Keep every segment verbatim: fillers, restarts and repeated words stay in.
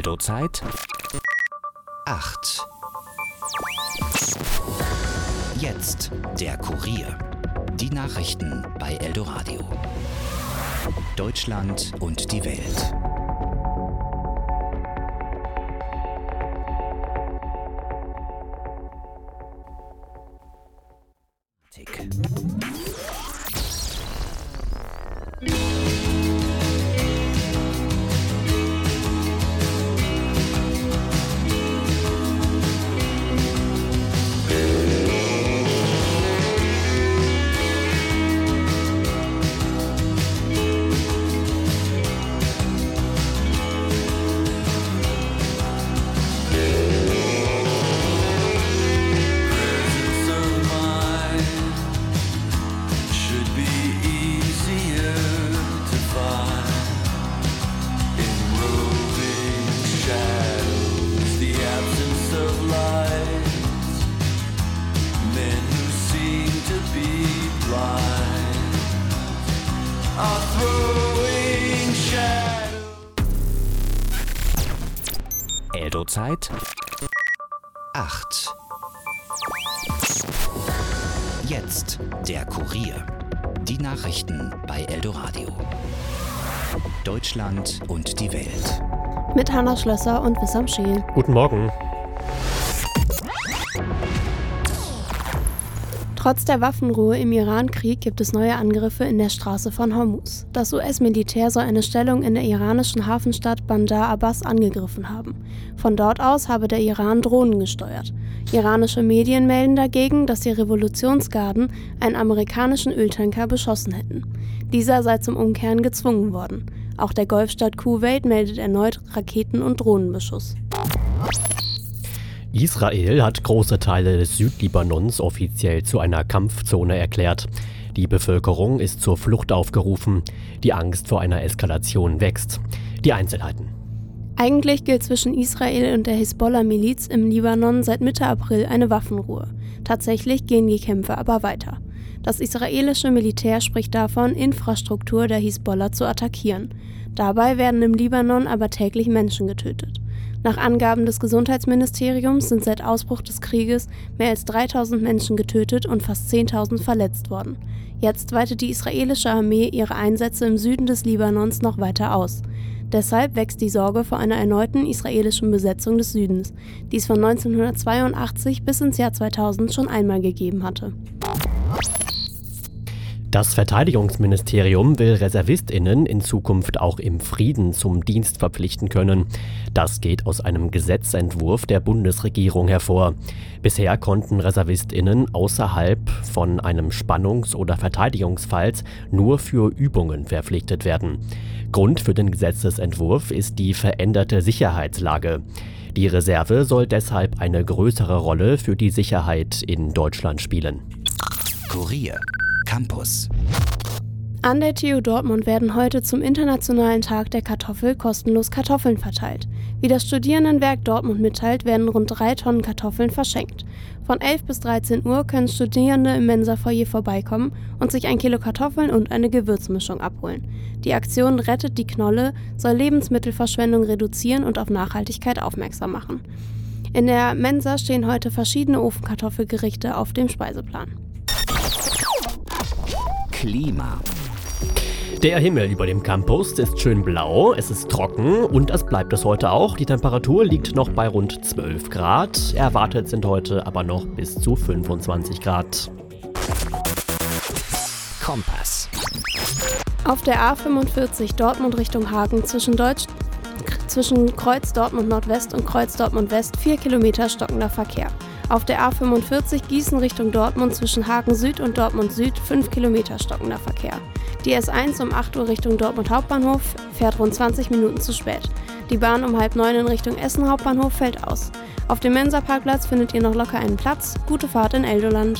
Eldo-Zeit acht. Jetzt der Kurier. Die Nachrichten bei Eldoradio. Deutschland und die Welt. Tick. Eldo-Zeit acht. Jetzt der Kurier. Die Nachrichten bei Eldoradio. Deutschland und die Welt. Mit Hanna Schlösser und Wissam Scheel. Guten Morgen. Trotz der Waffenruhe im Iran-Krieg gibt es neue Angriffe in der Straße von Hormuz. Das U S-Militär soll eine Stellung in der iranischen Hafenstadt Bandar Abbas angegriffen haben. Von dort aus habe der Iran Drohnen gesteuert. Iranische Medien melden dagegen, dass die Revolutionsgarden einen amerikanischen Öltanker beschossen hätten. Dieser sei zum Umkehren gezwungen worden. Auch der Golfstaat Kuwait meldet erneut Raketen- und Drohnenbeschuss. Israel hat große Teile des Südlibanons offiziell zu einer Kampfzone erklärt. Die Bevölkerung ist zur Flucht aufgerufen. Die Angst vor einer Eskalation wächst. Die Einzelheiten. Eigentlich gilt zwischen Israel und der Hisbollah-Miliz im Libanon seit Mitte April eine Waffenruhe. Tatsächlich gehen die Kämpfe aber weiter. Das israelische Militär spricht davon, Infrastruktur der Hisbollah zu attackieren. Dabei werden im Libanon aber täglich Menschen getötet. Nach Angaben des Gesundheitsministeriums sind seit Ausbruch des Krieges mehr als dreitausend Menschen getötet und fast zehntausend verletzt worden. Jetzt weitet die israelische Armee ihre Einsätze im Süden des Libanons noch weiter aus. Deshalb wächst die Sorge vor einer erneuten israelischen Besetzung des Südens, die es von neunzehnhundertzweiundachtzig bis ins Jahr zweitausend schon einmal gegeben hatte. Das Verteidigungsministerium will ReservistInnen in Zukunft auch im Frieden zum Dienst verpflichten können. Das geht aus einem Gesetzentwurf der Bundesregierung hervor. Bisher konnten ReservistInnen außerhalb von einem Spannungs- oder Verteidigungsfalls nur für Übungen verpflichtet werden. Grund für den Gesetzesentwurf ist die veränderte Sicherheitslage. Die Reserve soll deshalb eine größere Rolle für die Sicherheit in Deutschland spielen. Kurier. Campus. An der T U Dortmund werden heute zum Internationalen Tag der Kartoffel kostenlos Kartoffeln verteilt. Wie das Studierendenwerk Dortmund mitteilt, werden rund drei Tonnen Kartoffeln verschenkt. Von elf bis dreizehn Uhr können Studierende im Mensa-Foyer vorbeikommen und sich ein Kilo Kartoffeln und eine Gewürzmischung abholen. Die Aktion Rettet die Knolle soll Lebensmittelverschwendung reduzieren und auf Nachhaltigkeit aufmerksam machen. In der Mensa stehen heute verschiedene Ofenkartoffelgerichte auf dem Speiseplan. Klima. Der Himmel über dem Campus ist schön blau, es ist trocken und es bleibt es heute auch. Die Temperatur liegt noch bei rund zwölf Grad. Erwartet sind heute aber noch bis zu fünfundzwanzig Grad. Kompass. Auf der A fünfundvierzig Dortmund Richtung Hagen zwischen, Deutsch, zwischen Kreuz Dortmund Nordwest und Kreuz Dortmund West vier Kilometer stockender Verkehr. Auf der A fünfundvierzig Gießen Richtung Dortmund zwischen Hagen Süd und Dortmund Süd fünf Kilometer stockender Verkehr. Die S eins um acht Uhr Richtung Dortmund Hauptbahnhof fährt rund zwanzig Minuten zu spät. Die Bahn um halb neun in Richtung Essen Hauptbahnhof fällt aus. Auf dem Mensa-Parkplatz findet ihr noch locker einen Platz. Gute Fahrt in Eldoland.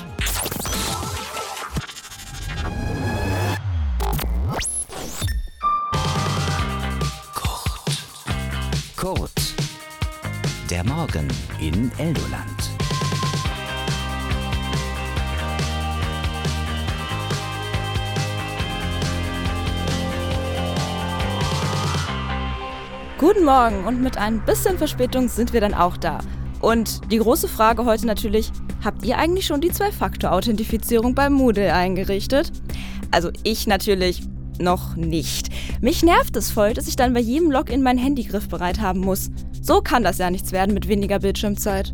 Kurt. Kurt. Der Morgen in Eldoland. Guten Morgen und mit ein bisschen Verspätung sind wir dann auch da. Und die große Frage heute natürlich, habt ihr eigentlich schon die Zwei-Faktor-Authentifizierung bei Moodle eingerichtet? Also ich natürlich noch nicht. Mich nervt es voll, dass ich dann bei jedem Login mein Handy griffbereit haben muss. So kann das ja nichts werden mit weniger Bildschirmzeit.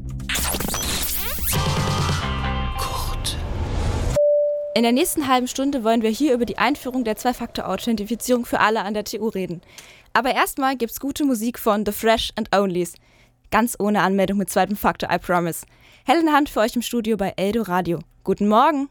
Kurt. In der nächsten halben Stunde wollen wir hier über die Einführung der Zwei-Faktor-Authentifizierung für alle an der T U reden. Aber erstmal gibt's gute Musik von The Fresh and Onlys. Ganz ohne Anmeldung mit zweitem Faktor, I promise. Helen Hand für euch im Studio bei Eldo Radio. Guten Morgen!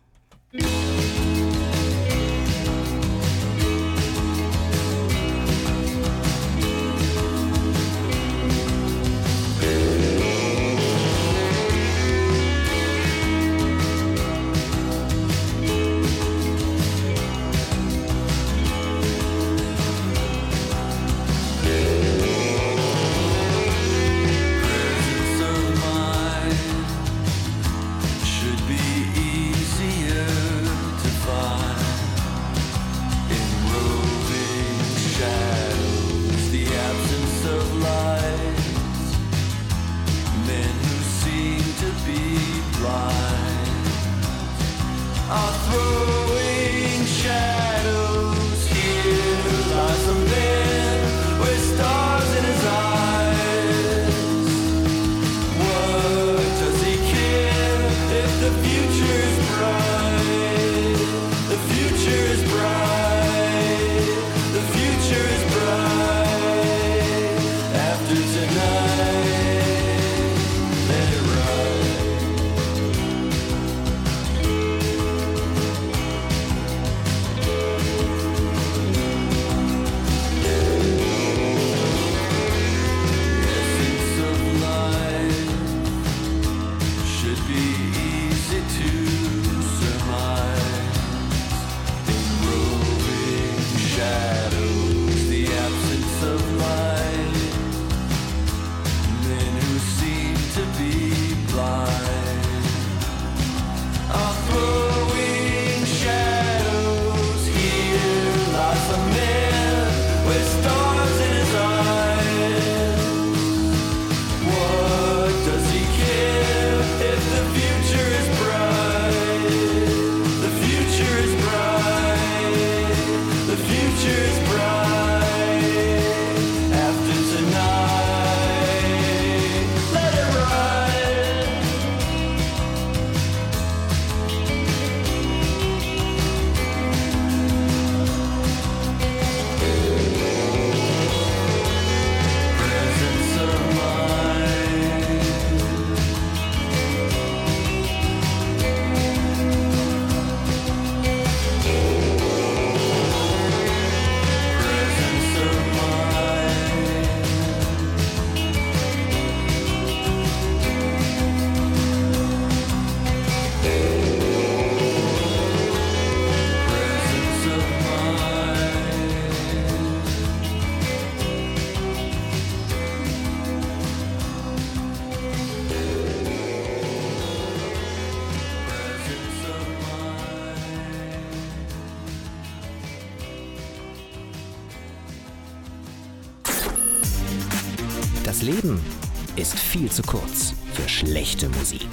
Das Leben ist viel zu kurz für schlechte Musik.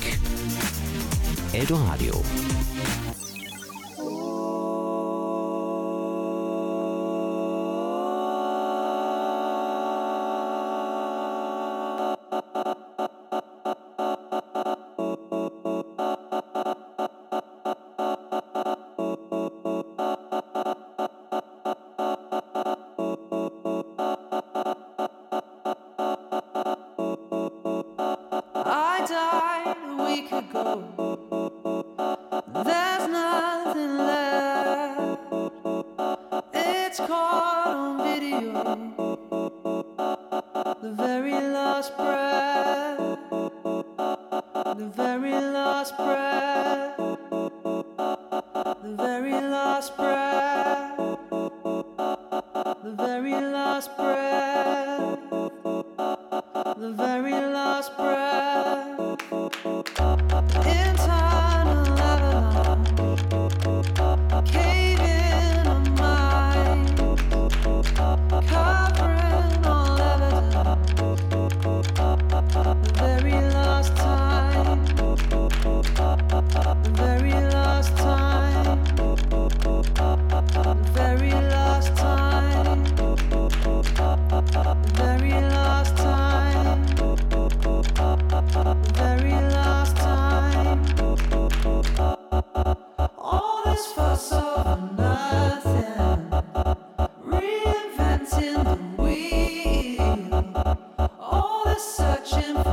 Eldo Radio. Covering all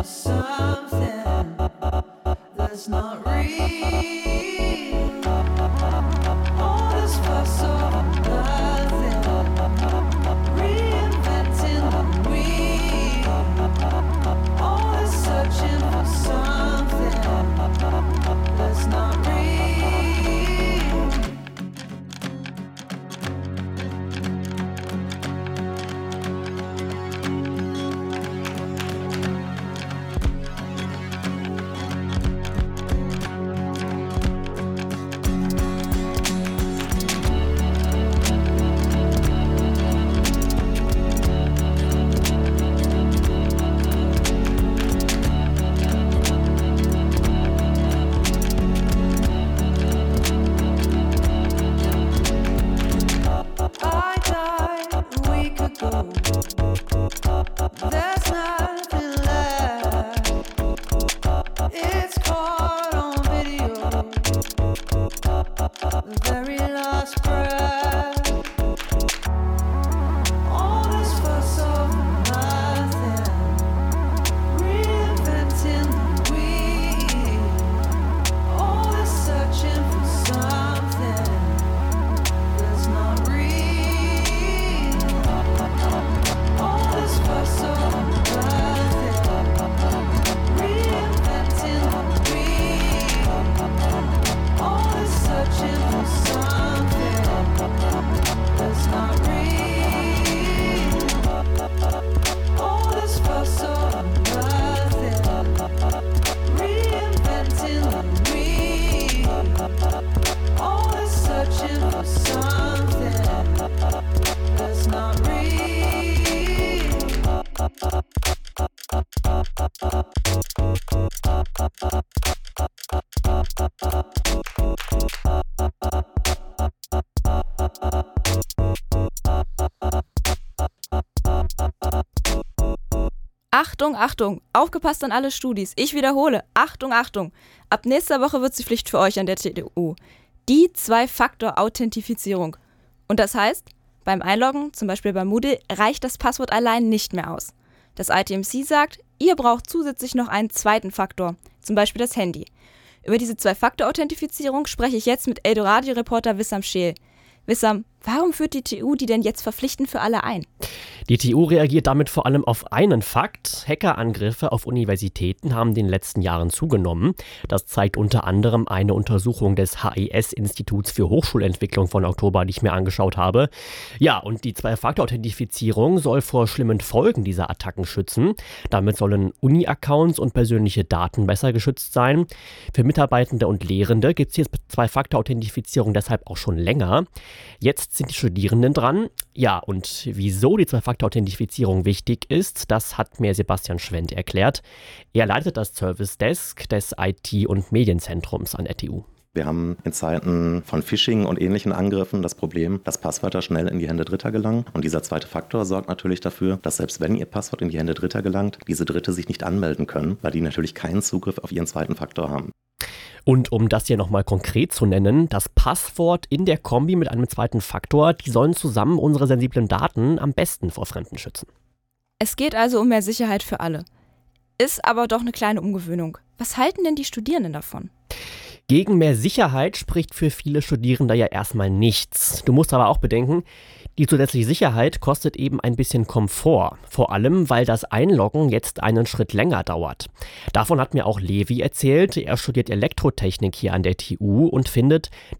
Achtung, Achtung, aufgepasst an alle Studis. Ich wiederhole, Achtung, Achtung. Ab nächster Woche wird sie Pflicht für euch an der T U. Die Zwei-Faktor-Authentifizierung. Und das heißt, beim Einloggen, zum Beispiel bei Moodle, reicht das Passwort allein nicht mehr aus. Das I T M C sagt, ihr braucht zusätzlich noch einen zweiten Faktor, zum Beispiel das Handy. Über diese Zwei-Faktor-Authentifizierung spreche ich jetzt mit Eldoradio-Reporter Wissam Scheel. Wissam, warum führt die T U die denn jetzt verpflichtend für alle ein? Die T U reagiert damit vor allem auf einen Fakt. Hackerangriffe auf Universitäten haben in den letzten Jahren zugenommen. Das zeigt unter anderem eine Untersuchung des H I S-Instituts für Hochschulentwicklung von Oktober, die ich mir angeschaut habe. Ja, und die Zwei-Faktor-Authentifizierung soll vor schlimmen Folgen dieser Attacken schützen. Damit sollen Uni-Accounts und persönliche Daten besser geschützt sein. Für Mitarbeitende und Lehrende gibt es die Zwei-Faktor-Authentifizierung deshalb auch schon länger. Jetzt sind die Studierenden dran. Ja, und wieso die Zwei-Faktor-Authentifizierung wichtig ist, das hat mir Sebastian Schwendt erklärt. Er leitet das Service Desk des I T- und Medienzentrums an der T U. Wir haben in Zeiten von Phishing und ähnlichen Angriffen das Problem, dass Passwörter schnell in die Hände Dritter gelangen. Und dieser zweite Faktor sorgt natürlich dafür, dass selbst wenn ihr Passwort in die Hände Dritter gelangt, diese Dritte sich nicht anmelden können, weil die natürlich keinen Zugriff auf ihren zweiten Faktor haben. Und um das hier nochmal konkret zu nennen, das Passwort in der Kombi mit einem zweiten Faktor, die sollen zusammen unsere sensiblen Daten am besten vor Fremden schützen. Es geht also um mehr Sicherheit für alle. Ist aber doch eine kleine Umgewöhnung. Was halten denn die Studierenden davon? Gegen mehr Sicherheit spricht für viele Studierende ja erstmal nichts. Du musst aber auch bedenken, die zusätzliche Sicherheit kostet eben ein bisschen Komfort. Vor allem, weil das Einloggen jetzt einen Schritt länger dauert. Davon hat mir auch Levi erzählt. Er studiert Elektrotechnik hier an der T U und findet die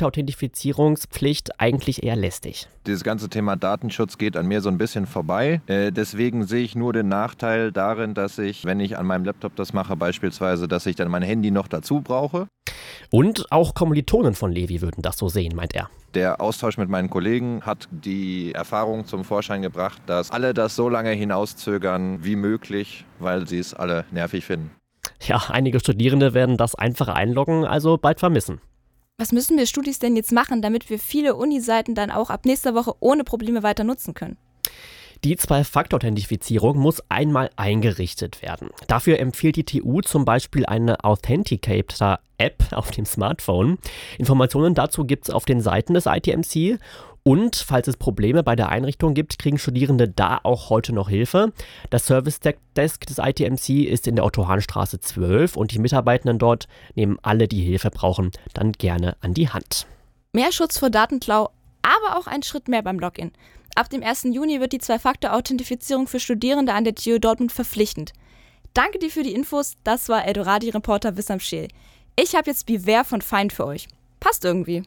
Zwei-Faktor-Authentifizierungspflicht eigentlich eher lästig. Dieses ganze Thema Datenschutz geht an mir so ein bisschen vorbei. Äh, deswegen sehe ich nur den Nachteil darin, dass ich, wenn ich an meinem Laptop das mache, beispielsweise, dass ich dann mein Handy noch dazu brauche. Und auch Kommilitonen von Levi würden das so sehen, meint er. Der Austausch mit meinen Kollegen hat die Erfahrung zum Vorschein gebracht, dass alle das so lange hinauszögern wie möglich, weil sie es alle nervig finden. Ja, einige Studierende werden das einfache Einloggen also bald vermissen. Was müssen wir Studis denn jetzt machen, damit wir viele Uni-Seiten dann auch ab nächster Woche ohne Probleme weiter nutzen können? Die Zwei-Faktor-Authentifizierung muss einmal eingerichtet werden. Dafür empfiehlt die T U zum Beispiel eine Authenticator-App auf dem Smartphone. Informationen dazu gibt es auf den Seiten des I T M C. Und falls es Probleme bei der Einrichtung gibt, kriegen Studierende da auch heute noch Hilfe. Das Service Desk des I T M C ist in der Otto-Hahn-Straße zwölf und die Mitarbeitenden dort nehmen alle, die Hilfe brauchen, dann gerne an die Hand. Mehr Schutz vor Datenklau, aber auch einen Schritt mehr beim Login. Ab dem ersten Juni wird die Zwei-Faktor-Authentifizierung für Studierende an der T U Dortmund verpflichtend. Danke dir für die Infos, das war Eldorado-Reporter Wissam Scheel. Ich habe jetzt Beware von Feind für euch. Passt irgendwie.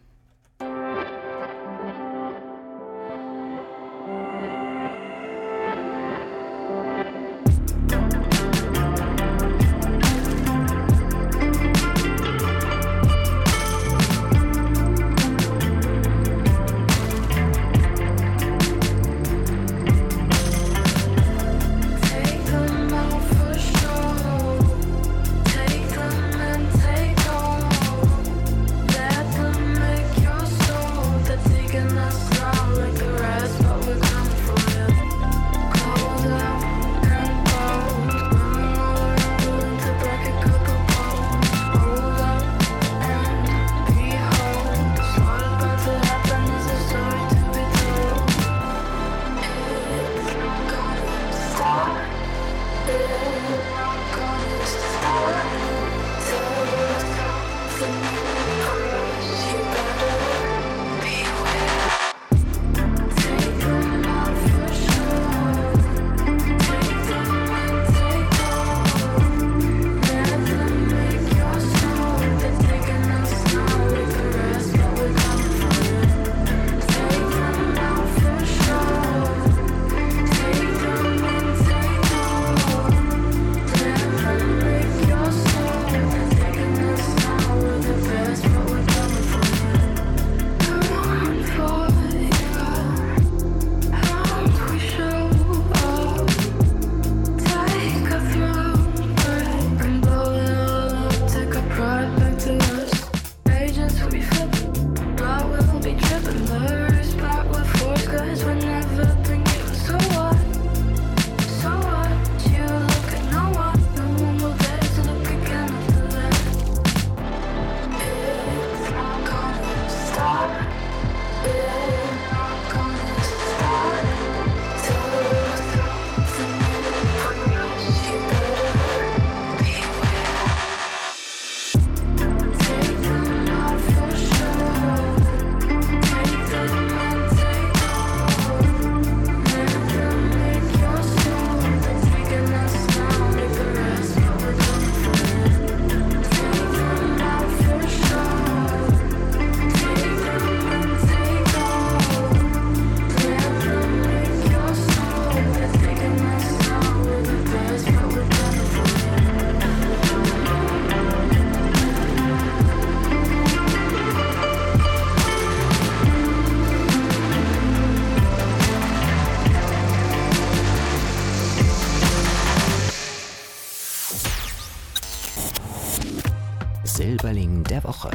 Silberling der Woche.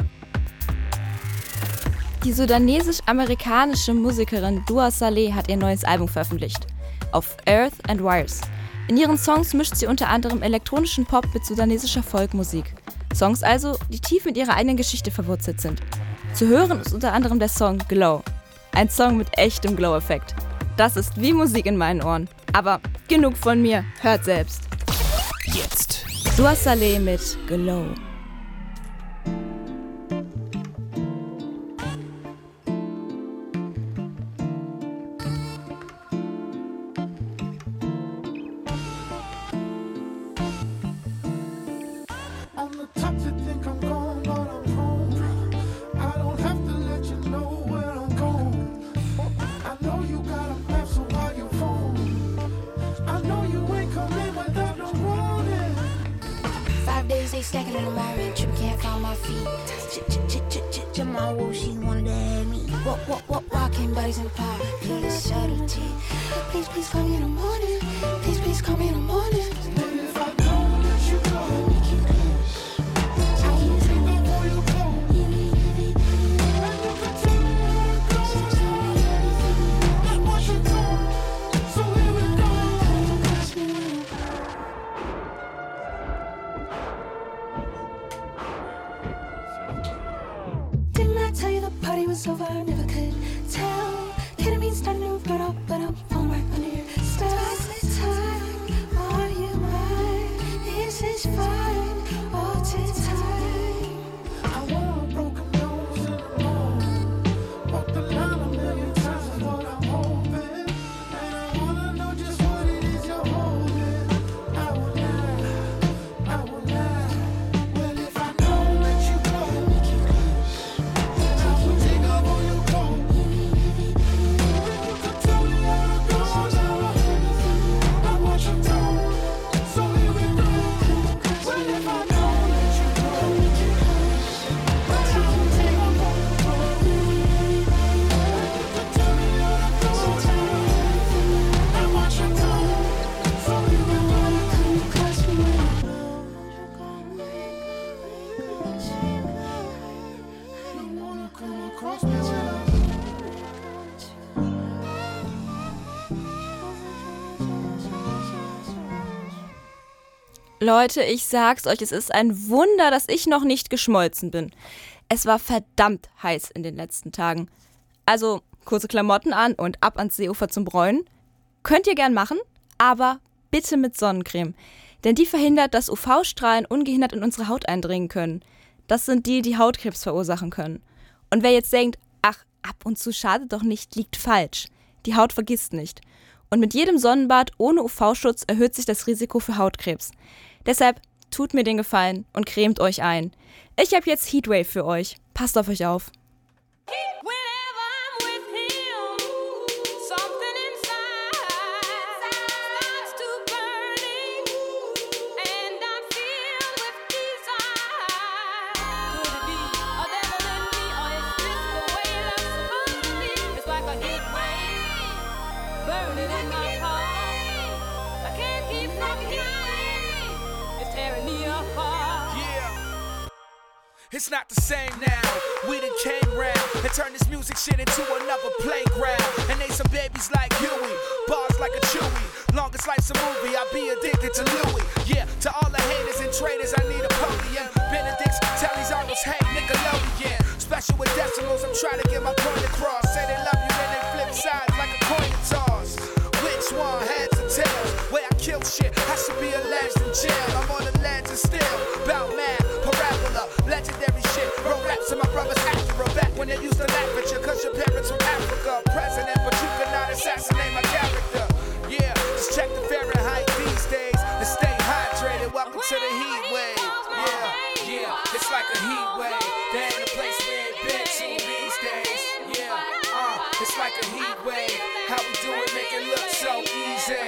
Die sudanesisch-amerikanische Musikerin Dua Saleh hat ihr neues Album veröffentlicht. Auf Earth and Wires. In ihren Songs mischt sie unter anderem elektronischen Pop mit sudanesischer Folkmusik. Songs also, die tief mit ihrer eigenen Geschichte verwurzelt sind. Zu hören ist unter anderem der Song Glow. Ein Song mit echtem Glow-Effekt. Das ist wie Musik in meinen Ohren. Aber genug von mir, hört selbst. Jetzt. Dua Saleh mit Glow. Stacking in the moment, you can't find my feet. Jamal Woo, she wanted to have me. Walk, walk, walk, walking buddies in the park. Please, subtlety. Please, please call me in the morning. Please, please call me in the morning. Baby, if I don't let you go, I won't take no more you go. And you can tell me where to go. Like what you do. So here we go. Didn't I tell you the party was over? I never could tell. Leute, ich sag's euch, es ist ein Wunder, dass ich noch nicht geschmolzen bin. Es war verdammt heiß in den letzten Tagen. Also kurze Klamotten an und ab ans Seeufer zum Bräunen. Könnt ihr gern machen, aber bitte mit Sonnencreme. Denn die verhindert, dass U V-Strahlen ungehindert in unsere Haut eindringen können. Das sind die, die Hautkrebs verursachen können. Und wer jetzt denkt, ach, ab und zu schadet doch nicht, liegt falsch. Die Haut vergisst nicht. Und mit jedem Sonnenbad ohne U V-Schutz erhöht sich das Risiko für Hautkrebs. Deshalb tut mir den Gefallen und cremt euch ein. Ich habe jetzt Heatwave für euch. Passt auf euch auf. It's not the same now. We done came round and turned this music shit into another playground. And they some babies like Huey, bars like a Chewy. Longest life's a movie, I'll be addicted to Louis. Yeah, to all the haters and traitors, I need a podium. Benedict's, Telly's, Arnold's, hey, Nickelodeon. Special with decimals, I'm trying to get my point across. Say they love you, then they flip sides like a coin toss. Which one, heads or tails? Where I kill shit, I should be alleged in jail. I'm on the ledge and still, bout mad, parabola, legendary shit. Wrote raps to my brother's accurate. Back when they used to laugh at you, cause your parents from Africa. President, but you could not assassinate my character. Yeah, just check the Fahrenheit these days and stay hydrated. Welcome to the heat wave. Yeah, yeah, it's like a heat wave. There ain't a place we ain't been to these days. Yeah, uh, it's like a heat wave. How we do it, make it look so easy.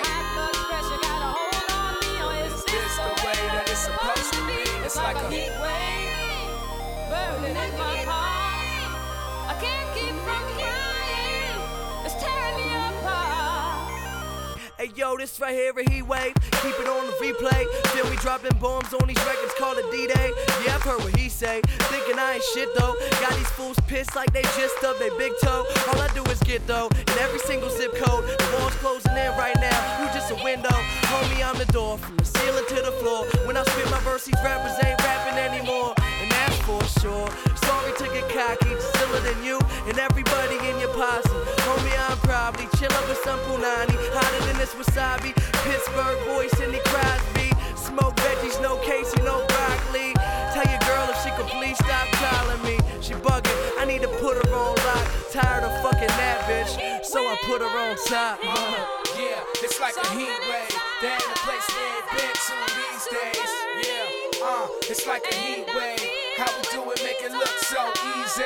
Is this the way that it's supposed to be? It's like a heat wave. Burning in my heart. I can't keep from crying. It's tearing me apart. Hey yo, this right here a heat wave. Keep it on the replay. Then we dropping bombs on these records, call it D-Day. Yeah, I've heard what he say. Thinking I ain't shit though. Got these fools pissed like they just up they big toe. All I do is get though. In every single zip code. The walls closing in right now. You just a window. Homie, I'm the door. From the ceiling to the floor. When I spit my verse, these rappers ain't rapping anymore. And that's for sure. Sorry to get cocky, just iller than you and everybody in your posse. Homie, I'm probably chillin' with some punani, hotter than this wasabi. Pittsburgh boy, Sidney Crosby. Smoke veggies, no Casey, no broccoli. Tell your girl if she could please stop calling me. She bugging, I need to put her on lock. Tired of fucking that bitch, so I put her on top. Yeah, it's like a heat wave. There ain't a place we ain't been to these days. Yeah, uh, it's like a heat wave. How we do it, make it look so easy.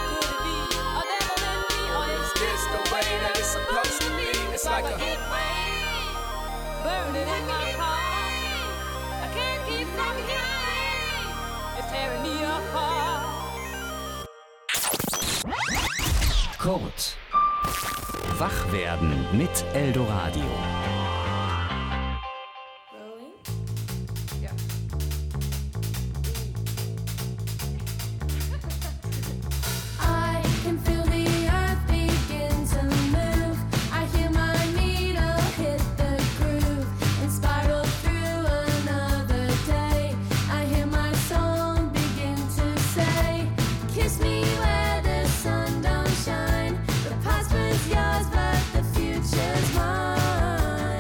Is this the way that it's supposed to be? It's like a heat wave. Burning in my heart. I can't keep from crying. It's tearing me apart. Kurt. Wach werden mit Eldoradio. Yours, but the future's mine.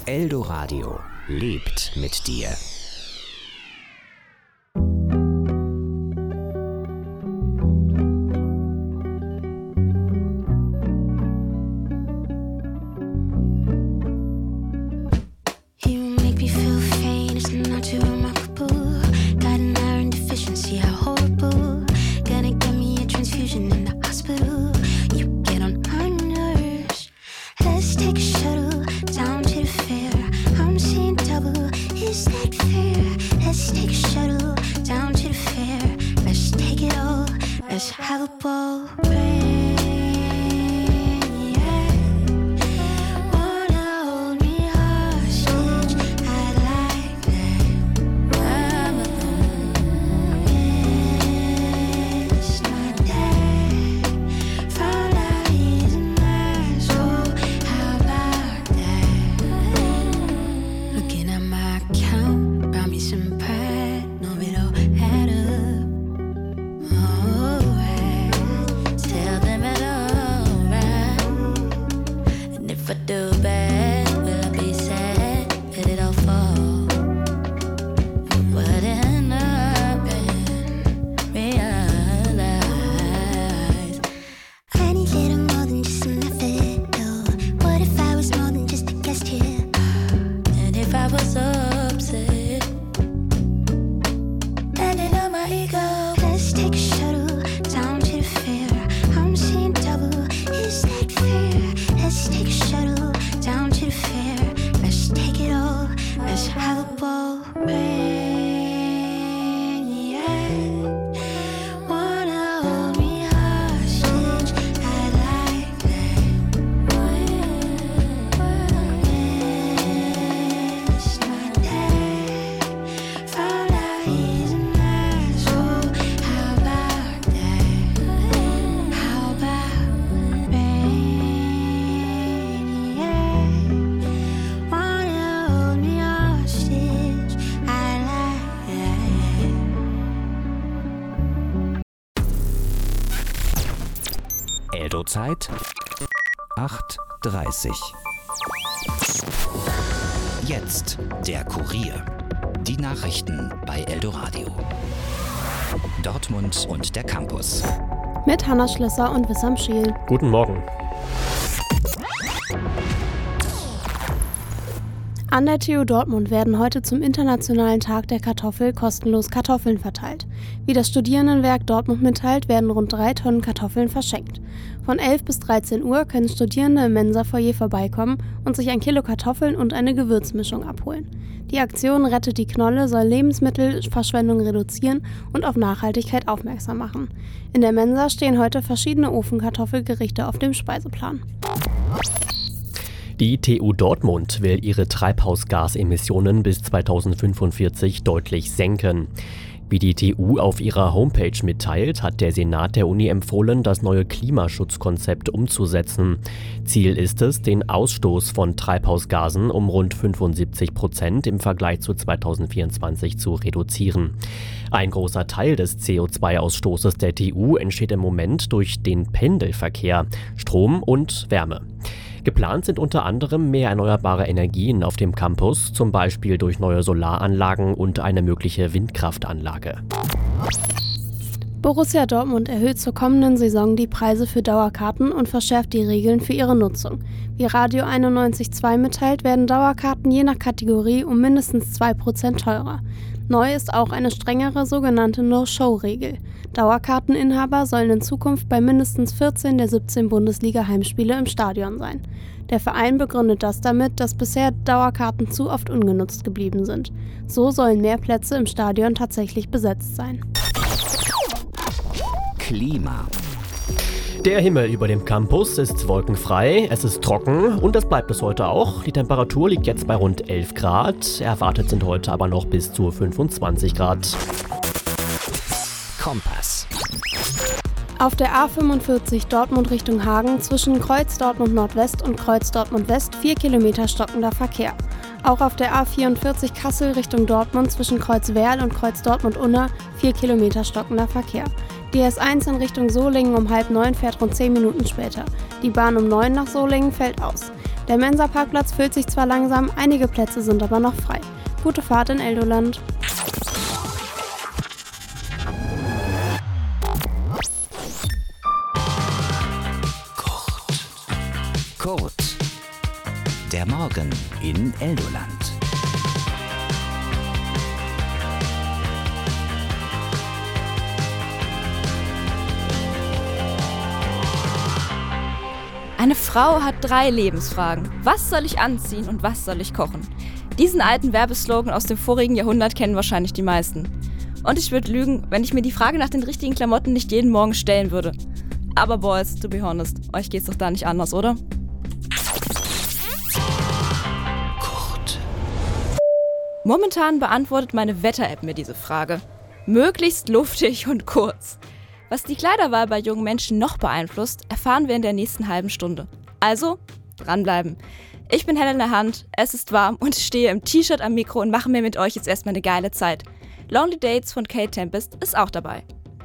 Eldoradio lebt mit dir. Zeit acht Uhr dreißig. Jetzt der Kurier. Die Nachrichten bei Eldoradio. Dortmund und der Campus. Mit Hanna Schlösser und Wissam Schiel. Guten Morgen. An der T U Dortmund werden heute zum Internationalen Tag der Kartoffel kostenlos Kartoffeln verteilt. Wie das Studierendenwerk Dortmund mitteilt, werden rund drei Tonnen Kartoffeln verschenkt. Von elf bis dreizehn Uhr können Studierende im Mensa-Foyer vorbeikommen und sich ein Kilo Kartoffeln und eine Gewürzmischung abholen. Die Aktion Rettet die Knolle soll Lebensmittelverschwendung reduzieren und auf Nachhaltigkeit aufmerksam machen. In der Mensa stehen heute verschiedene Ofenkartoffelgerichte auf dem Speiseplan. Die T U Dortmund will ihre Treibhausgasemissionen bis zweitausendfünfundvierzig deutlich senken. Wie die T U auf ihrer Homepage mitteilt, hat der Senat der Uni empfohlen, das neue Klimaschutzkonzept umzusetzen. Ziel ist es, den Ausstoß von Treibhausgasen um rund fünfundsiebzig Prozent im Vergleich zu zweitausendvierundzwanzig zu reduzieren. Ein großer Teil des C O zwei Ausstoßes der T U entsteht im Moment durch den Pendelverkehr, Strom und Wärme. Geplant sind unter anderem mehr erneuerbare Energien auf dem Campus, zum Beispiel durch neue Solaranlagen und eine mögliche Windkraftanlage. Borussia Dortmund erhöht zur kommenden Saison die Preise für Dauerkarten und verschärft die Regeln für ihre Nutzung. Wie Radio einundneunzig Komma zwei mitteilt, werden Dauerkarten je nach Kategorie um mindestens zwei Prozent teurer. Neu ist auch eine strengere sogenannte No-Show-Regel. Dauerkarteninhaber sollen in Zukunft bei mindestens vierzehn der siebzehn Bundesliga-Heimspiele im Stadion sein. Der Verein begründet das damit, dass bisher Dauerkarten zu oft ungenutzt geblieben sind. So sollen mehr Plätze im Stadion tatsächlich besetzt sein. Klima. Der Himmel über dem Campus ist wolkenfrei, es ist trocken und das bleibt es heute auch. Die Temperatur liegt jetzt bei rund elf Grad, erwartet sind heute aber noch bis zu fünfundzwanzig Grad. Kompass. Auf der A fünfundvierzig Dortmund Richtung Hagen zwischen Kreuz Dortmund Nordwest und Kreuz Dortmund West vier Kilometer stockender Verkehr. Auch auf der A vierundvierzig Kassel Richtung Dortmund zwischen Kreuz Werl und Kreuz Dortmund Unna vier Kilometer stockender Verkehr. Die S eins in Richtung Solingen um halb neun fährt rund zehn Minuten später. Die Bahn um neun nach Solingen fällt aus. Der Mensa-Parkplatz füllt sich zwar langsam, einige Plätze sind aber noch frei. Gute Fahrt in Eldoland. Kurt. Der Morgen in Eldoland. Eine Frau hat drei Lebensfragen. Was soll ich anziehen und was soll ich kochen? Diesen alten Werbeslogan aus dem vorigen Jahrhundert kennen wahrscheinlich die meisten. Und ich würde lügen, wenn ich mir die Frage nach den richtigen Klamotten nicht jeden Morgen stellen würde. Aber Boys, to be honest, euch geht's doch da nicht anders, oder? Kurt. Momentan beantwortet meine Wetter-App mir diese Frage. Möglichst luftig und kurz. Was die Kleiderwahl bei jungen Menschen noch beeinflusst, erfahren wir in der nächsten halben Stunde. Also, dranbleiben. Ich bin hell in der Hand, es ist warm und ich stehe im T-Shirt am Mikro und mache mir mit euch jetzt erstmal eine geile Zeit. Lonely Dates von Kate Tempest ist auch dabei.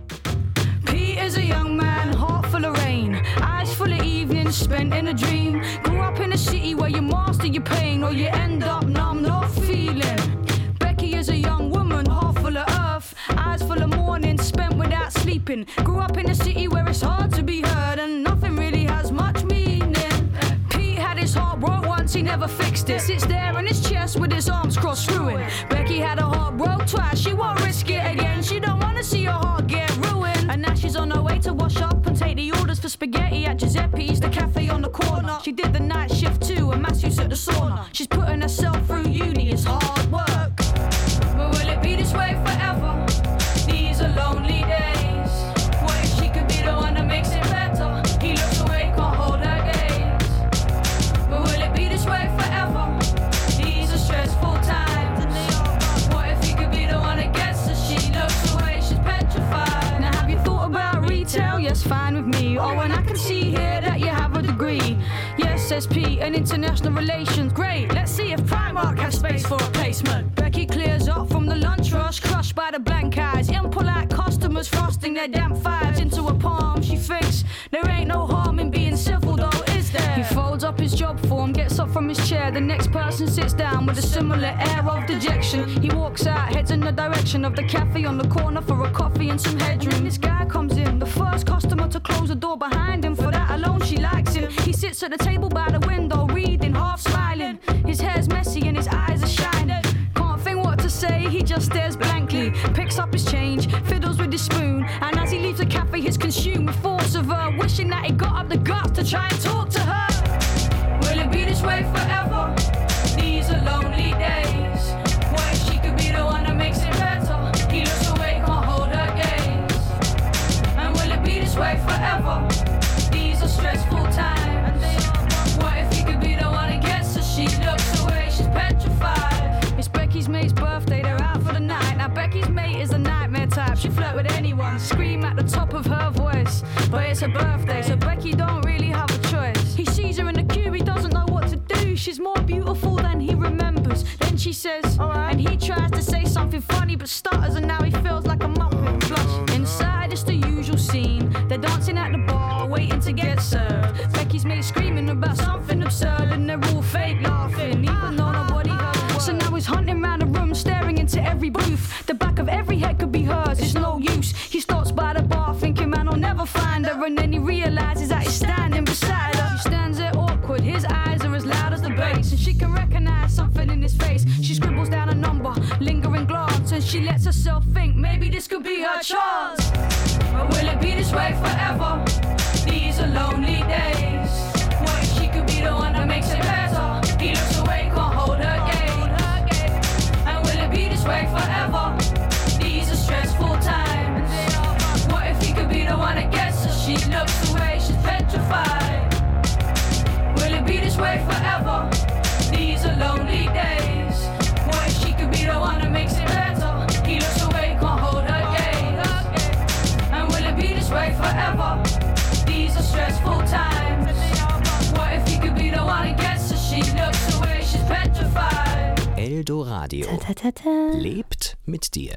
Pete is a young man, heart full of rain, eyes full of evenings spent in a dream. Grew up in a city where you master your pain or you end up numb, not feeling. Becky is a young woman, heart full of earth, eyes full of mornings spent without sleeping. Grew up in a city where it's hard to be heard and nothing really has much meaning. Pete had his heart broke once, he never fixed it. Sits there in his chest with his arms crossed screwing. Becky had her heart broke twice, she won't risk it again. She don't wanna see her heart get ruined. And now she's on her way to wash up and take the orders for spaghetti at Giuseppe's, the cafe on the corner. She did the night shift too and Matthew's at the sauna. She's putting herself through uni, it's hard work. But will it be this way forever? These are lonely days. What if she could be the one that makes it better? He looks away, can't hold her gaze. But will it be this way forever? These are stressful times. What if he could be the one that gets her? She looks away, she's petrified. Now have you thought about retail? Yes, fine with me. Oh, and I can see here that you have a degree. Yes, says Pete, and international relations. Great, let's see if Primark has space for a placement. Becky clears up from the lunch rush, crushed by the blank eyes. Impolite customers thrusting their damp fives into her palm. She thinks there ain't no harm in being civil though, is there? He folds up his job form, gets up from his chair. The next person sits down with a similar air of dejection. He walks out, heads in the direction of the cafe on the corner for a coffee and some headroom. And this guy comes in, the first customer to close the door behind him. For that alone she likes him. He sits at the table by the window, reading, half smiling. His hair's messy and his eyes are shining. Can't think what to say, he just stares blankly. Picks up his change, fiddles with his spoon. And as he leaves the cafe, he's consumed with thoughts of her, wishing that he got up the guts to try and talk to her. Will it be this way forever? These are lonely days. What if she could be the one that makes it better? He looks away, can't hold her gaze. And will it be this way forever? These are stressful times. What if he could be the one that gets her? She looks away, she's petrified. It's Becky's mate's birthday, they're out for the night. Now Becky's mate is a nightmare type. She flirt with anyone, scream at the top of her voice. But it's her birthday, so Becky don't really have a choice. He sees her in the queue, he doesn't know what to do. She's more beautiful than he remembers. Then she says, alright. And he tries to say something funny but stutters, and now he feels like a muppet. Flush. Inside it's the usual scene. They're dancing at the bar, waiting to get served. Becky's mate screaming about something absurd, and they're all fake laughing, even though nobody heard a word. So now he's hunting around the room, staring into every booth. The back of every head could be hers, it's no use. He stops by the bar thinking, man, I'll never find her. And then he realizes that he's standing beside her. He stands there awkward, his eyes are as loud as the bass, and she can recognize something in his face. She scribbles down a number, lingering glance, and she lets herself think maybe this could be her chance. But will it be this way forever? These are lonely days. What if she could be the one that makes it better? He looks away, can't hold her gaze. And will it be this way forever? These are stressful times. What if he could be the one that gets her? She looks away, she's petrified. Will it be this way forever? These are lonely days. What if she could be the one that makes it better? He looks away, can't hold her gaze. And will it be this way forever? These are stressful times. What if he could be the one that gets her? She looks away, she's petrified. Eldoradio Ta, ta, ta, ta. lebt mit dir.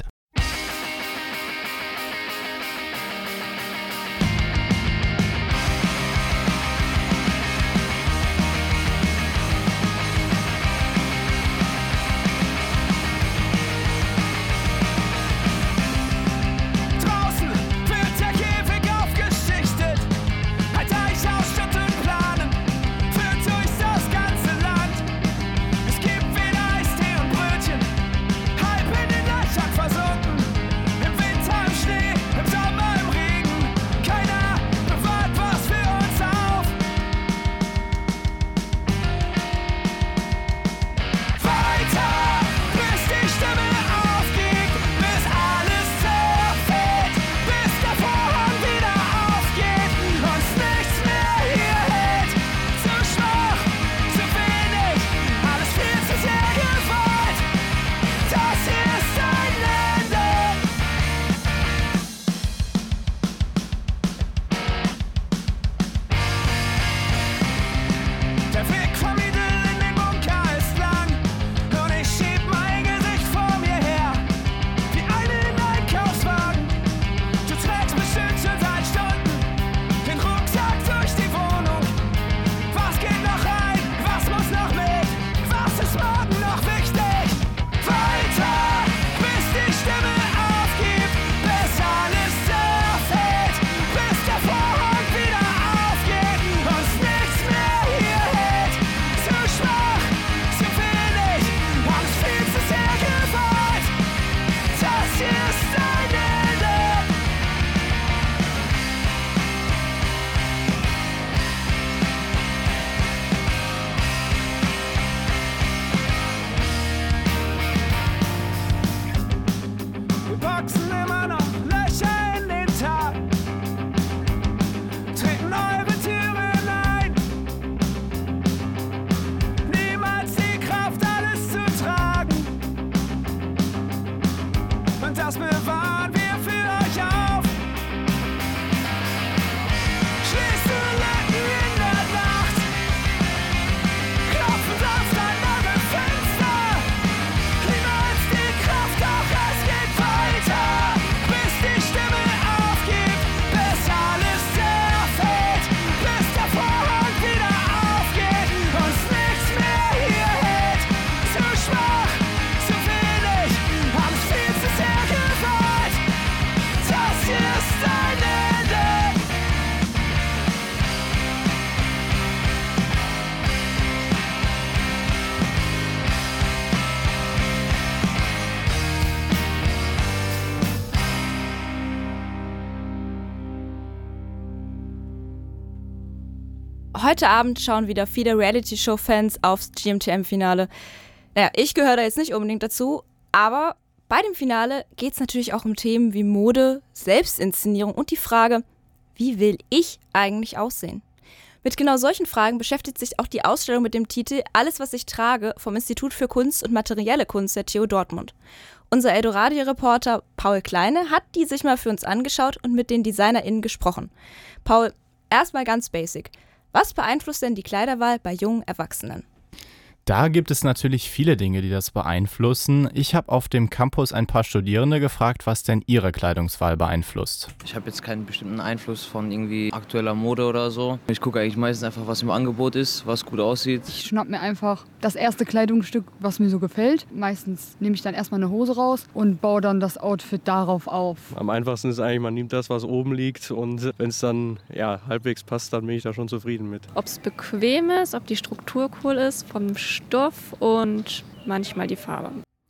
Heute Abend schauen wieder viele Reality-Show-Fans aufs G M T M-Finale. Naja, ich gehöre da jetzt nicht unbedingt dazu, aber bei dem Finale geht es natürlich auch um Themen wie Mode, Selbstinszenierung und die Frage, wie will ich eigentlich aussehen? Mit genau solchen Fragen beschäftigt sich auch die Ausstellung mit dem Titel Alles, was ich trage vom Institut für Kunst und materielle Kunst der T U Dortmund. Unser Eldoradio-Reporter Paul Kleine hat die sich mal für uns angeschaut und mit den DesignerInnen gesprochen. Paul, erstmal ganz basic. Was beeinflusst denn die Kleiderwahl bei jungen Erwachsenen? Da gibt es natürlich viele Dinge, die das beeinflussen. Ich habe auf dem Campus ein paar Studierende gefragt, was denn ihre Kleidungswahl beeinflusst. Ich habe jetzt keinen bestimmten Einfluss von irgendwie aktueller Mode oder so. Ich gucke eigentlich meistens einfach, was im Angebot ist, was gut aussieht. Ich schnapp mir einfach das erste Kleidungsstück, was mir so gefällt. Meistens nehme ich dann erstmal eine Hose raus und baue dann das Outfit darauf auf. Am einfachsten ist eigentlich, man nimmt das, was oben liegt, und wenn es dann ja, halbwegs passt, dann bin ich da schon zufrieden mit. Ob es bequem ist, ob die Struktur cool ist, vom Stoff und manchmal die Farbe.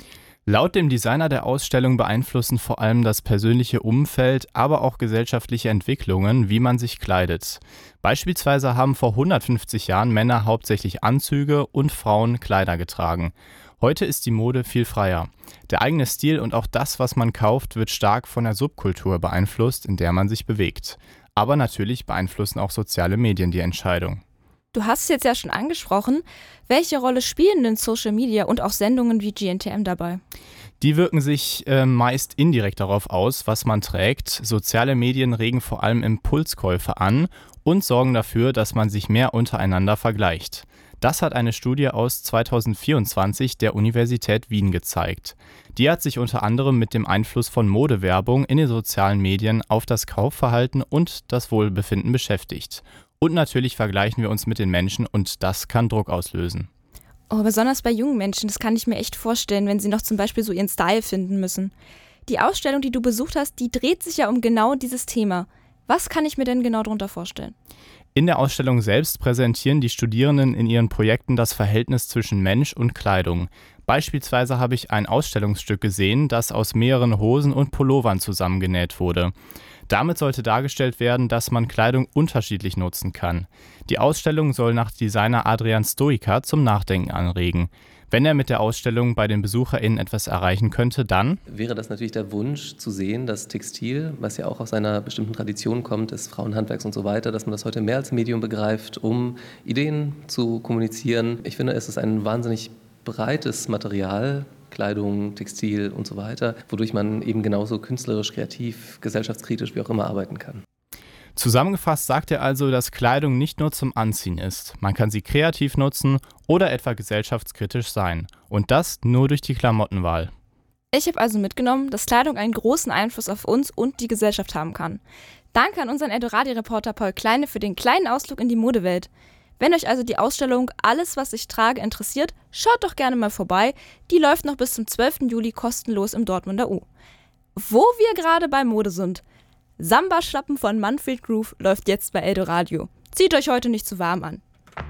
Laut dem Designer der Ausstellung beeinflussen vor allem das persönliche Umfeld, aber auch gesellschaftliche Entwicklungen, wie man sich kleidet. Beispielsweise haben vor hundertfünfzig Jahren Männer hauptsächlich Anzüge und Frauen Kleider getragen. Heute ist die Mode viel freier. Der eigene Stil und auch das, was man kauft, wird stark von der Subkultur beeinflusst, in der man sich bewegt. Aber natürlich beeinflussen auch soziale Medien die Entscheidung. Du hast es jetzt ja schon angesprochen. Welche Rolle spielen denn Social Media und auch Sendungen wie G N T M dabei? Die wirken sich äh, meist indirekt darauf aus, was man trägt. Soziale Medien regen vor allem Impulskäufe an und sorgen dafür, dass man sich mehr untereinander vergleicht. Das hat eine Studie aus zweitausendvierundzwanzig der Universität Wien gezeigt. Die hat sich unter anderem mit dem Einfluss von Modewerbung in den sozialen Medien auf das Kaufverhalten und das Wohlbefinden beschäftigt. Und natürlich vergleichen wir uns mit den Menschen und das kann Druck auslösen. Oh, besonders bei jungen Menschen, das kann ich mir echt vorstellen, wenn sie noch zum Beispiel so ihren Style finden müssen. Die Ausstellung, die du besucht hast, die dreht sich ja um genau dieses Thema. Was kann ich mir denn genau darunter vorstellen? In der Ausstellung selbst präsentieren die Studierenden in ihren Projekten das Verhältnis zwischen Mensch und Kleidung. Beispielsweise habe ich ein Ausstellungsstück gesehen, das aus mehreren Hosen und Pullovern zusammengenäht wurde. Damit sollte dargestellt werden, dass man Kleidung unterschiedlich nutzen kann. Die Ausstellung soll nach Designer Adrian Stoica zum Nachdenken anregen. Wenn er mit der Ausstellung bei den BesucherInnen etwas erreichen könnte, dann wäre das natürlich der Wunsch zu sehen, dass Textil, was ja auch aus einer bestimmten Tradition kommt, des Frauenhandwerks und so weiter, dass man das heute mehr als Medium begreift, um Ideen zu kommunizieren. Ich finde, es ist ein wahnsinnig breites Material, Kleidung, Textil und so weiter, wodurch man eben genauso künstlerisch, kreativ, gesellschaftskritisch, wie auch immer arbeiten kann. Zusammengefasst sagt er also, dass Kleidung nicht nur zum Anziehen ist. Man kann sie kreativ nutzen oder etwa gesellschaftskritisch sein. Und das nur durch die Klamottenwahl. Ich habe also mitgenommen, dass Kleidung einen großen Einfluss auf uns und die Gesellschaft haben kann. Danke an unseren Eldoradio-Reporter Paul Kleine für den kleinen Ausflug in die Modewelt. Wenn euch also die Ausstellung Alles, was ich trage interessiert, schaut doch gerne mal vorbei. Die läuft noch bis zum zwölften Juli kostenlos im Dortmunder U. Wo wir gerade bei Mode sind. Samba-Schlappen von Manfred Groove läuft jetzt bei Eldoradio. Zieht euch heute nicht zu warm an.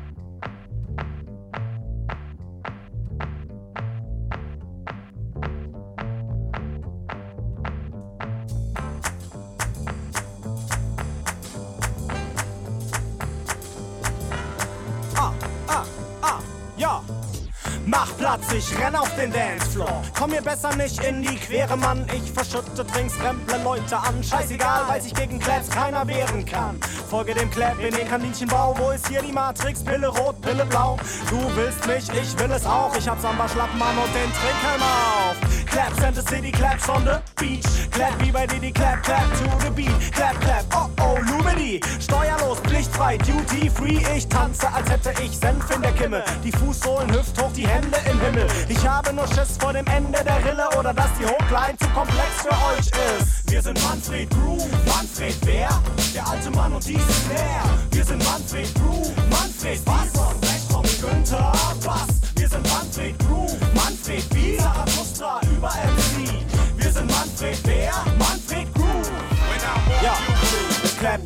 Mach Platz, ich renn auf den Dancefloor. Komm mir besser nicht in die Quere, Mann. Ich verschütte Drinks, remple Leute an. Scheißegal, weil sich gegen Claps keiner wehren kann. Folge dem Clap in den Kaninchenbau. Wo ist hier die Matrix? Pille rot, Pille blau. Du willst mich, ich will es auch. Ich hab Samba-Schlappen an und den Trinkhelm auf. Claps and the city, claps on the beach. Clap wie bei Diddy, clap, clap to the beat. Clap, clap, oh oh, Lumini. Steuerlos, pflichtfrei, duty free. Ich tanze, als hätte ich Senf in der Kimme. Die Fußsohlen hüfthoch, die Hände im Himmel. Ich habe nur Schiss vor dem Ende der Rille oder dass die Hochline zu komplex für euch ist. Wir sind Manfred Groove, Manfred wer? Der alte Mann und die Snare. Wir sind Manfred Groove, Manfred was? Rechts kommt Günther Bass. Wir sind Manfred Groove, Manfred wie? Zarathustra über M C. Wir sind Manfred wer? Manfred Groove. Ja, Clap wie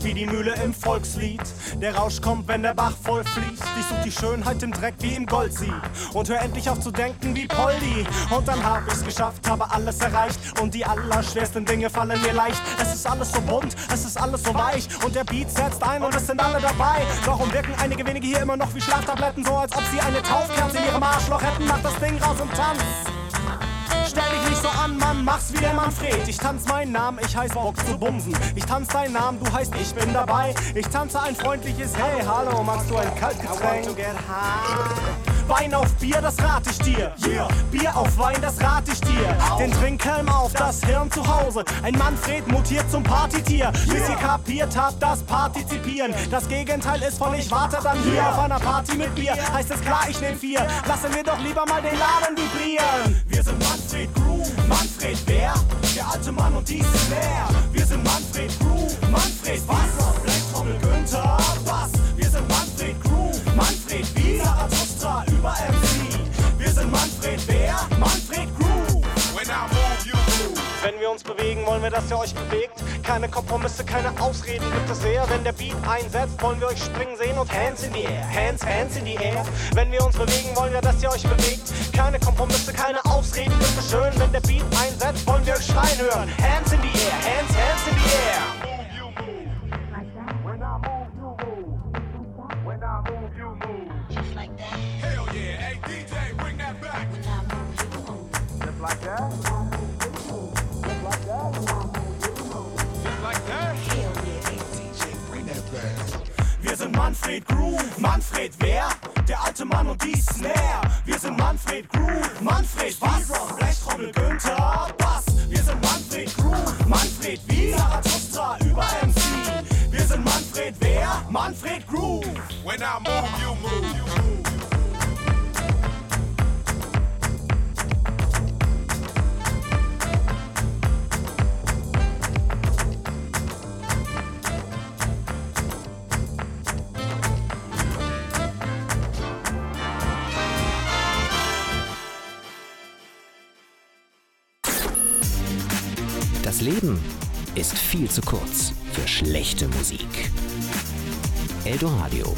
wie die Mühle im Volkslied. Der Rausch kommt, wenn der Bach voll fließt. Ich such die Schönheit im Dreck wie im Goldsieb und hör endlich auf zu denken wie Poldi. Und dann hab ich's geschafft, habe alles erreicht und die allerschwersten Dinge fallen mir leicht. Es ist alles so bunt, es ist alles so weich und der Beat setzt ein und es sind alle dabei. Warum wirken einige wenige hier immer noch wie Schlaftabletten, so als ob sie eine Taufkerze in ihrem Arschloch hätten? Mach das Ding raus und tanz. Stell dich nicht so an, Mann, mach's wie der Manfred. Ich tanz meinen Namen, ich heiß Bock zu bumsen. Ich tanz deinen Namen, du heißt ich bin dabei. Ich tanze ein freundliches Hey, hallo, magst du ein Kaltgetränk? Wein auf Bier, das rat ich dir. Yeah. Bier auf Wein, das rat ich dir. Den Trinkhelm auf, das Hirn zu Hause. Ein Manfred mutiert zum Partytier. Bis ihr kapiert habt, das Partizipieren. Das Gegenteil ist von ich warte dann hier auf einer Party mit Bier. Heißt es klar, ich nehm vier. Lassen wir doch lieber mal den Laden vibrieren. Wir sind Manfred Groove. Manfred wer? Der alte Mann und die Snare. Wir sind Manfred Groove. Manfred was? Blechtrommel Günther Bass. Wir sind Manfred Groove. Manfred wie? Zarathustra über M C. Wir sind Manfred wer? Manfred Groove. When I move, you move. Wenn wir uns bewegen, wollen wir, dass ihr euch bewegt. Keine Kompromisse, keine Ausreden, bitte sehr. Wenn der Beat einsetzt, wollen wir euch springen sehen und Hands in the air, Hands, Hands in the air. Wenn wir uns bewegen, wollen wir, dass ihr euch bewegt. Keine Kompromisse, keine Ausreden, bitte schön. Wenn der Beat einsetzt, wollen wir euch schreien hören. Hands in the air, Hands, Hands in the air. Just like that. Hell yeah, hey D J, bring that back. When I move, you move. Just like that. Just like that. Just like that. Hell yeah, hey D J, bring that back. Wir sind Manfred Groove. Manfred wer? Der alte Mann und die Snare. Wir sind Manfred Groove. Manfred was? Blechtrommel Günther Bass. Wir sind Manfred Groove. Manfred wie? Zarathustra über M C. Wir sind Manfred wer? Manfred Groove. When I move, you move, you move. Das Leben ist viel zu kurz für schlechte Musik. Eldoradio.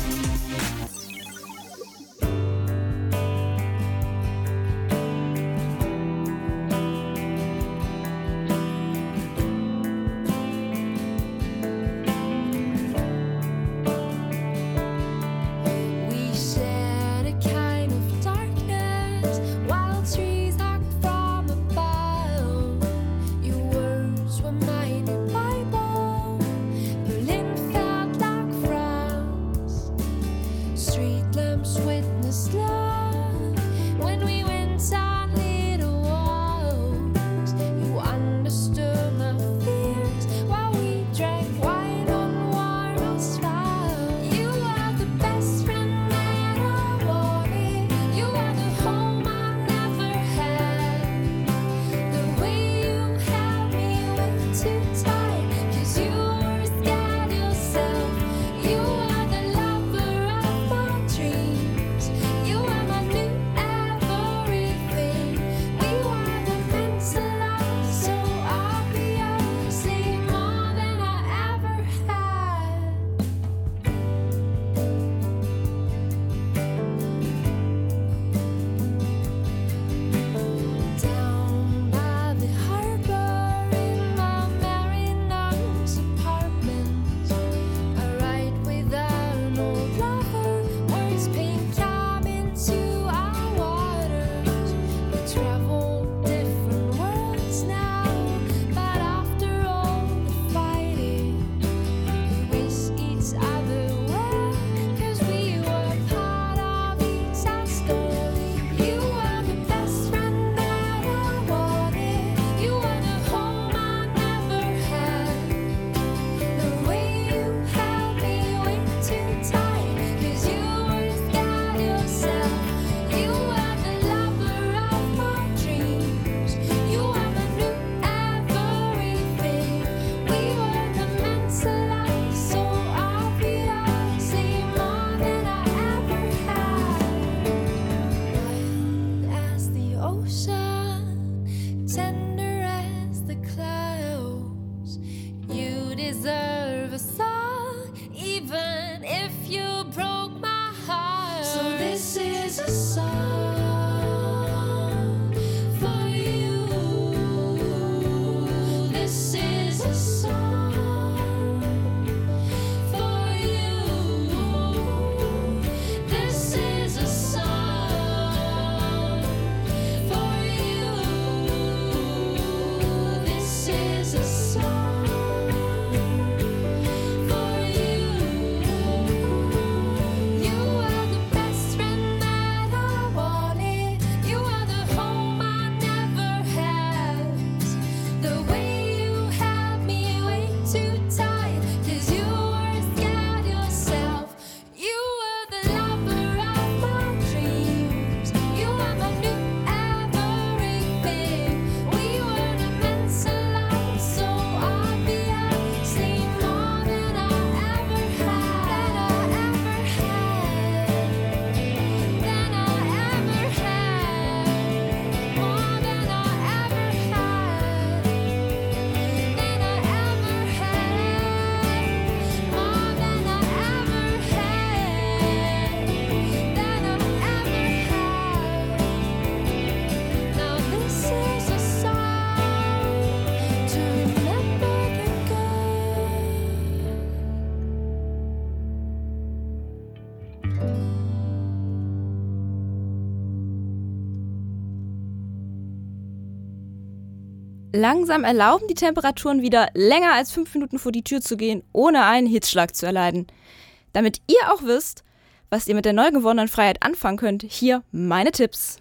Langsam erlauben die Temperaturen wieder länger als fünf Minuten vor die Tür zu gehen, ohne einen Hitzschlag zu erleiden. Damit ihr auch wisst, was ihr mit der neu gewonnenen Freiheit anfangen könnt, hier meine Tipps.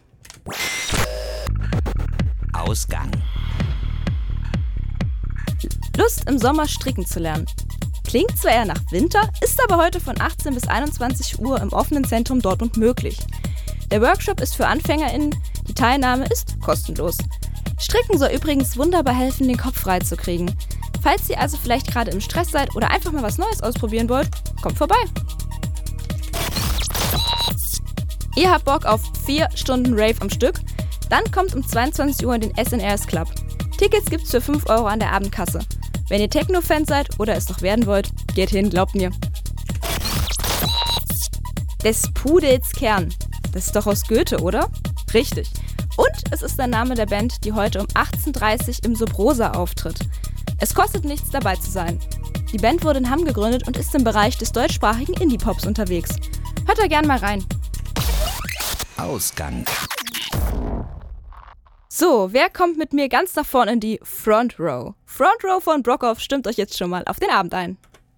Ausgang. Lust im Sommer stricken zu lernen. Klingt zwar eher nach Winter, ist aber heute von achtzehn bis einundzwanzig Uhr im offenen Zentrum Dortmund möglich. Der Workshop ist für AnfängerInnen, die Teilnahme ist kostenlos. Stricken soll übrigens wunderbar helfen, den Kopf frei zu kriegen. Falls ihr also vielleicht gerade im Stress seid oder einfach mal was Neues ausprobieren wollt, kommt vorbei. Ihr habt Bock auf vier Stunden Rave am Stück? Dann kommt um zweiundzwanzig Uhr in den S N R S Club. Tickets gibt's für fünf Euro an der Abendkasse. Wenn ihr Techno-Fan seid oder es noch werden wollt, geht hin, glaubt mir. Des Pudels Kern. Das ist doch aus Goethe, oder? Richtig. Und es ist der Name der Band, die heute um achtzehn Uhr dreißig im Subrosa auftritt. Es kostet nichts, dabei zu sein. Die Band wurde in Hamm gegründet und ist im Bereich des deutschsprachigen Indie-Pops unterwegs. Hört da gern mal rein. Ausgang. So, wer kommt mit mir ganz nach vorne in die Front Row? Front Row von Brockhoff stimmt euch jetzt schon mal auf den Abend ein.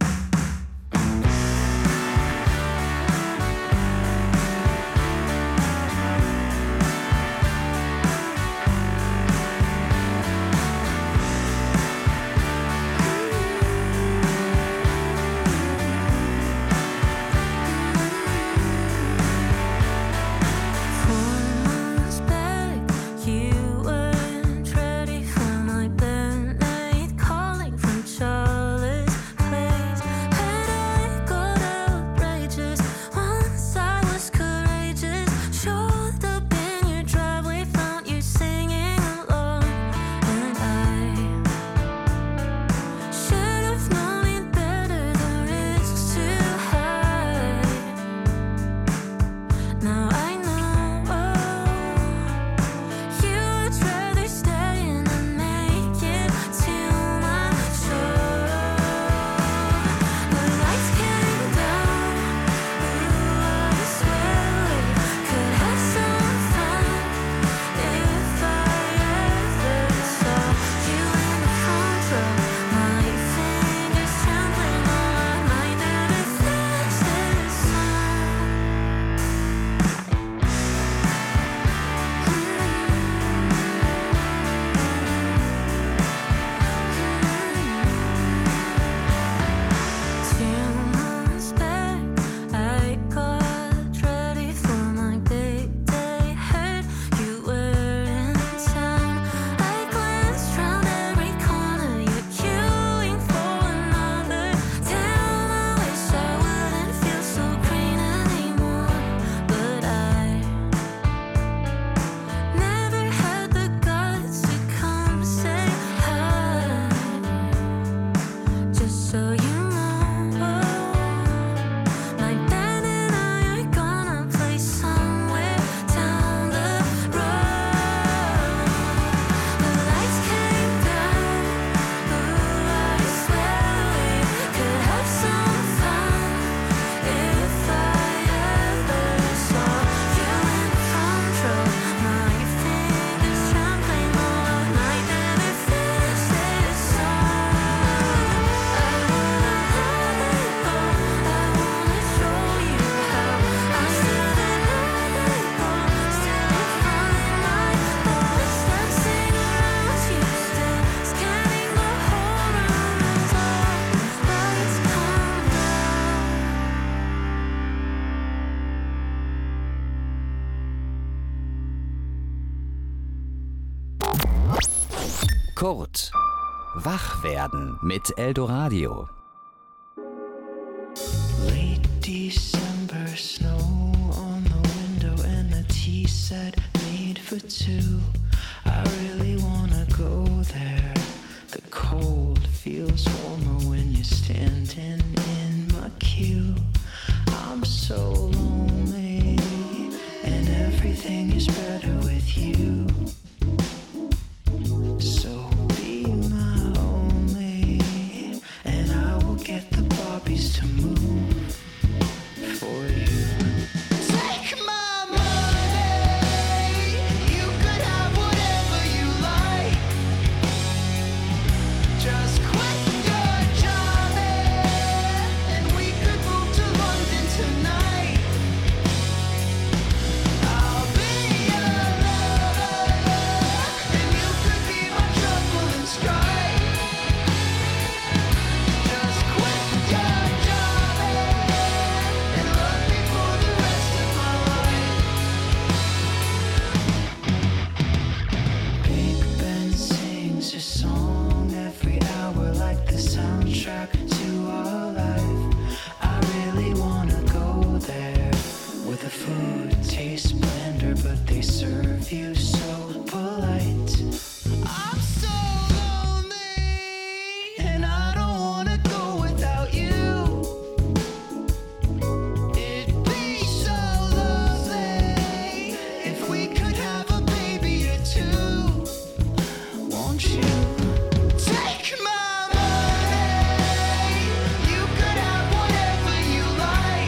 Kurt. Wach werden mit Eldoradio. Late December snow on the window and a tea set made for two. I really wanna go there. The cold feels warmer when you're standing in my queue. I'm so lonely and everything is better with you. So be my only, and I will get the Barbies to move for you. Take my money, you could have whatever you like. serve you so polite. I'm so lonely, and I don't wanna go without you. It'd be so lovely if we could have a baby or two. Won't you take my money? You could have whatever you like.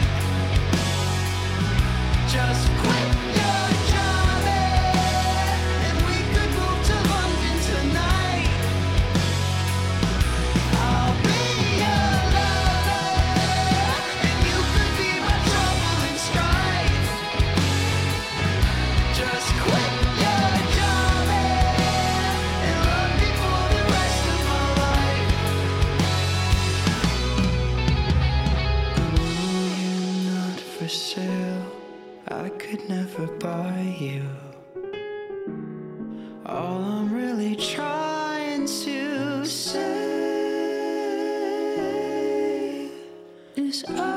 Just quit your job and we could move to London tonight. I'll be your lover and you could be my trouble and strife. Just quit your job and love me for the rest of my life. Ooh, you're not for sale. I could never buy you. All I'm really trying to say is I